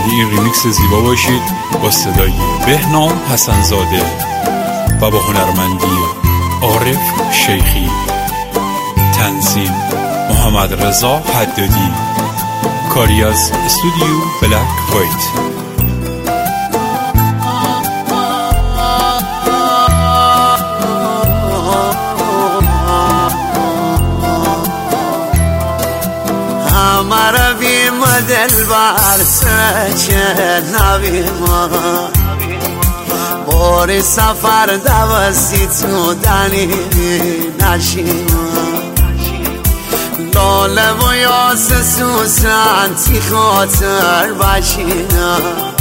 شنونده این ریمیکس زیبا باشید با صدای بهنام حسن‌زاده و با هنرمندی عارف شیخی. تنظیم محمد رضا حدادی. کاری از استودیو بلک وایت. دلبر سرچه نبی ما باری سفر دوستی تو دنی نشیما لاله و یاس سوسن تی خاطر بشینا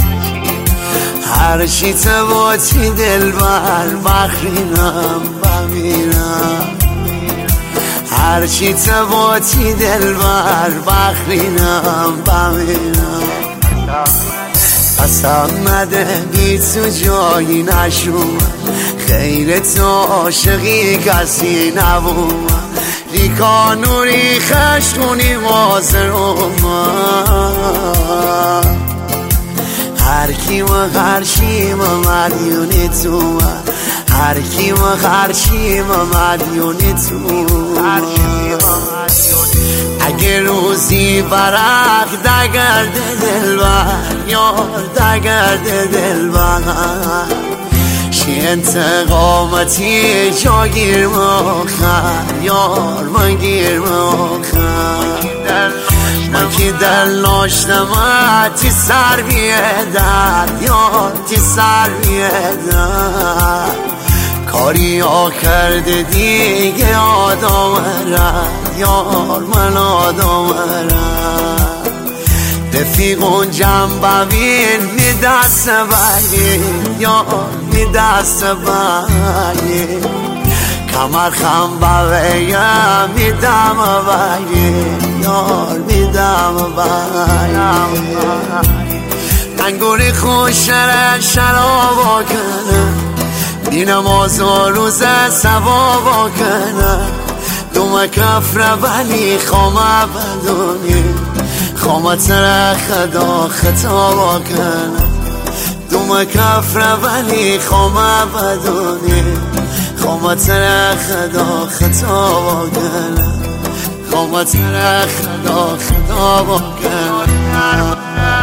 هرچی تباتی دلبر بخرینم بمیرم هرچی تباتی دلبر بخرینم بمیرم قسم نده بی تو جایی نشوم خیر تو عاشقی کسی نبوم ریکانوری خشتونی مازروم هر کی و هرچی مدیونی تو هر کی و هرچی مدیونی تو اگه روزی برق دگرد دلبر یار دگرد دلبر شی انتقامتی جاگیر مخر یار من گیر مخر من که دل ناشتم تی سر بیدر یار تی سر بیدر کاری ها کرده دیگه آدم رد یار من آدم رد رفیقون جنبوین می دست بگی یار می دست بگی کمر خم بگیم می دم بگی یار می دم بگی انگوری خوش شرابا کنه بی نماز و روز سوابا کنه دوم کفر ولی خامه بدونی خامه ترخدا خطابا کنه دوم کفر ولی خامه بدونی خامه ترخدا خطابا کنه خامه ترخدا خطابا کنه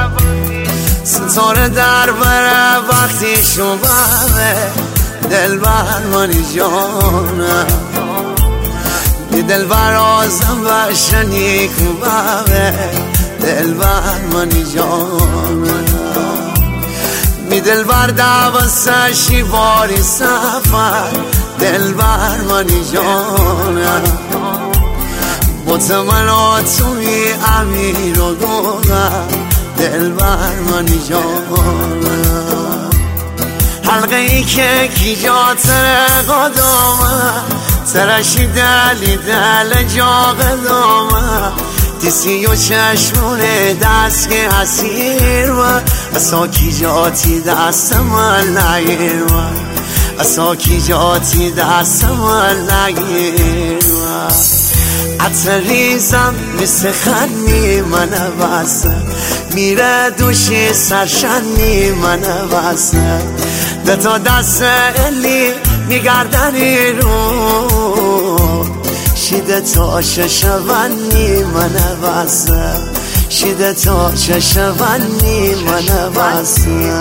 ستاره در بره وقتی شبه دلبر منی جانم دی دلبر آزم بشنی کوبه دلبر منی جانم می دلبر دوستشی باری سفر دلبر منی جانم بوت من آتوی امیر و گوهم دلبر منی جانم حلقه ای که کی جا تره قدامه ترشی دلی دل جا قدامه دیسی و چشمونه دست که حسیر و اصا کی جاتی دست من نگیر و اصا کی جاتی دست من نگیر و عطریزم مثل خنی منه بسه میره دوشی سرشنی منه بسه دتا دست الی میگردنی رو شیده تا ششونی منه بسه شیده تا ششونی منه بسه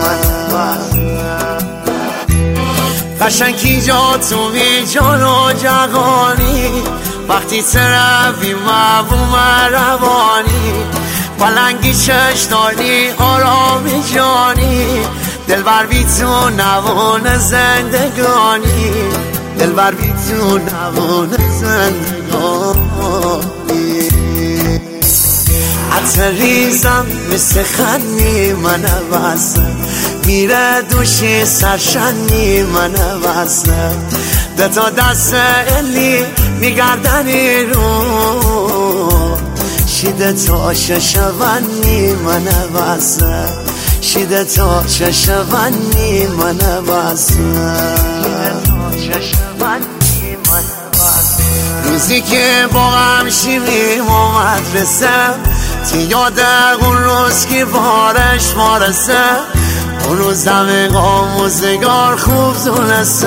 قشنگی جا تو بی جان و جهانی وقتی ترفی مبوم روانی پلنگی چشتانی آرامی جانی دلبر بی تو نوان زندگانی دلبر بی تو نوان زندگانی عطریزم مثل خنی منه بسه میره دوشی سرشنی منه بسه دتا دست الی میگردنی رو شیده تا ششونی منه بسه شیده تا ششونی منه بسه روزی که با هم شیمیم و مدرسه تی یاد اون روز که بارش مارسه، اون روز همه قاموزگار خوب دونسته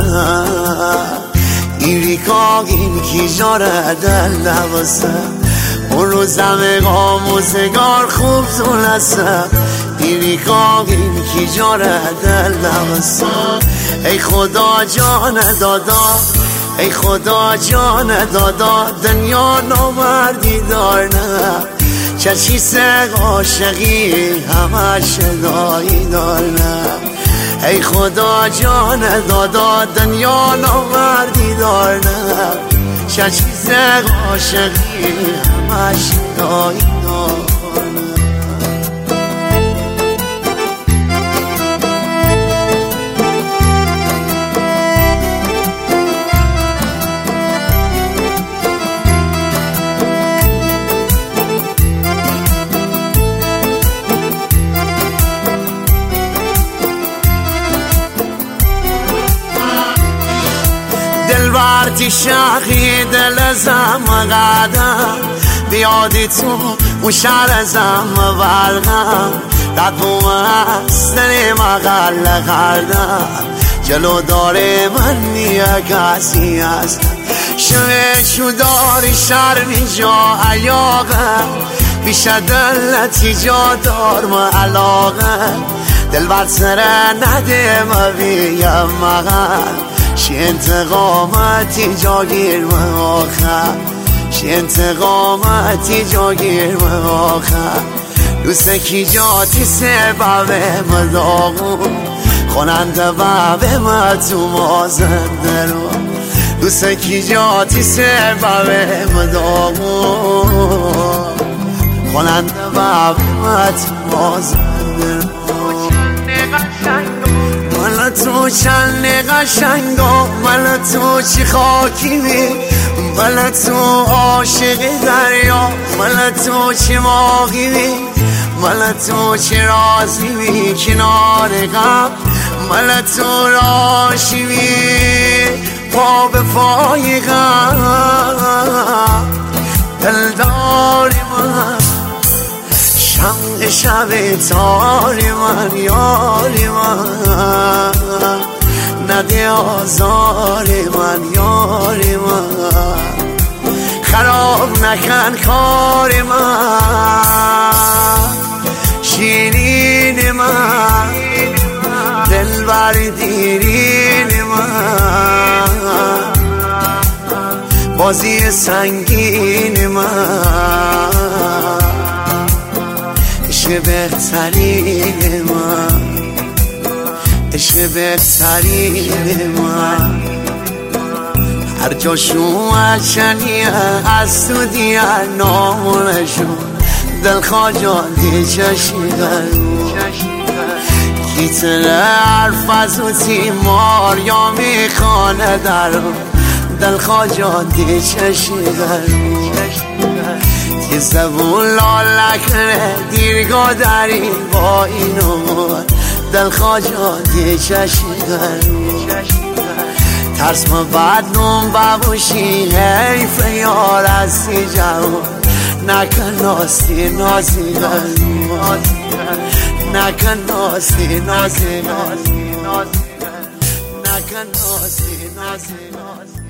ایری کاغین کی جاره دل نباسه، اون روز همه قاموزگار خوب دونسته ایری کاغین کی جاره دل نباسه. ای خدا جان دادا، ای خدا جان دادا، دنیا نامردی دار نه، چشی سگ عاشقی همه شدایی دار نه. ای خدا جان دادا، دنیا نامردی دار نه، چشی سگ عاشقی همه شدایی دار نه. دلبرتی شاخی دل زم قدم، بیادی تو اون شهر زم برگم، دقوم هستنی مقل کردم، جلو داره من نیه کسی هستم، شو داری شرمی جا عیاقه، پیش دلتی جا دارم علاقه، دلبر سره نده ما بیم مقل، شی انتقامتی جاگیر من آخر، شی انتقامتی جاگیر من آخر، دوست کی جاتی سبب مداغون، خوننده باب ما تو مازنده رو، دوست کی جاتی سبب مداغون، خوننده باب ما تو مازنده رو. مالا تو چند قشنگا، مالا تو چی خاکی بی، مالا تو عاشق دریا، مالا تو چی ماغی بی، مالا تو چی رازی بی کنار غم، مالا تو راشی بی پا به پای غم، دلداری من شمع شب تاری من، یاری من نده آزاری من، یاری من خراب نکن کاری من، شیرین من دلبر دیرین من، بازی سنگین من، عشق بهترین من، عشق بهترین من، هر جاشون اچنیه از تو دیه نامونشون، دلخواه جادی چشی گرون، گیتره حرف از او تیمار یا میخانه درون، دلخواه جادی چشی گرون، تی زبون لالکره دیرگاه داری با اینو، دلخواه جادی چشی گرون، ترس ما بعد نوم ببوشی، حیف یار هستی جوان، نکن ناستی نازی گرون، نکن ناستی نازی گرون، نکن ناستی نازی گرون.